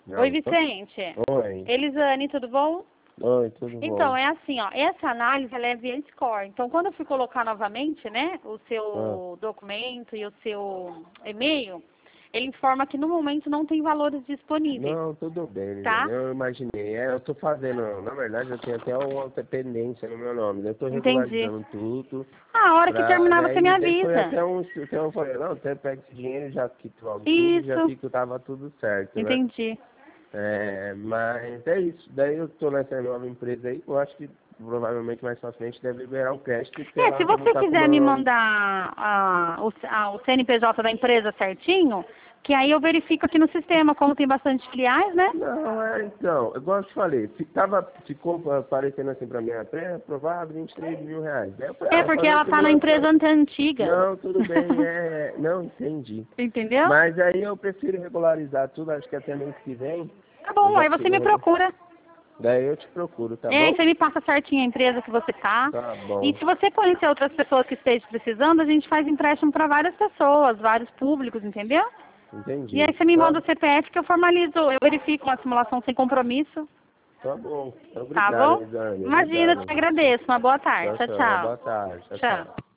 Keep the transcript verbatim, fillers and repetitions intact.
Oi, Vicente. Oi. Elisane, tudo bom? Oi, tudo bom? Então, é assim, ó, essa análise ela é via score. Então, quando eu fui colocar novamente, né, o seu Ah. documento e o seu e-mail, ele informa que no momento não tem valores disponíveis. Não, tudo bem, Tá? Elisane. Eu imaginei. É, eu tô fazendo, na verdade, eu tenho até uma outra pendência no meu nome. Eu tô Entendi. regularizando tudo. A hora que Pra, terminar você me daí, daí foi avisa. até um. Então eu falei, não, até pega esse dinheiro, já quito logo tudo, já Isso. fico, tava tudo certo, né? Entendi. É, mas é isso. Daí eu tô nessa nova empresa aí, eu acho que provavelmente mais pra frente deve liberar o crédito, porque É, se lá como você tá com o quiser meu me nome. mandar a, o, a, o C N P J da empresa certinho, que aí eu verifico aqui no sistema, como tem bastante filiais, né? Não, é, então, igual eu te falei, ficava, ficou aparecendo assim pra mim, pré-aprovado vinte e três mil reais. Daí eu falei, É ah, vou porque fazer uma ela tá na empresa simulação. ante- antiga. Não, tudo bem, é, não entendi. Entendeu? Mas aí eu prefiro regularizar tudo, acho que até mês que vem, Tá eu bom, já aí você consigo, me regu- procura. daí eu te procuro, tá É, e bom? você me passa certinho a empresa que você tá. Tá E bom, se você conhecer outras pessoas que estejam precisando, a gente faz empréstimo para várias pessoas, vários públicos, entendeu? E entendi. aí você me manda Tá, o C P F que eu formalizo, eu verifico uma simulação sem compromisso. tá bom, Tá obrigado, bom? Elisane, Imagina, eu obrigado. te agradeço. Uma boa tarde. Tchau, Tchau, tchau, tchau. boa tarde, tchau, Tchau. tchau.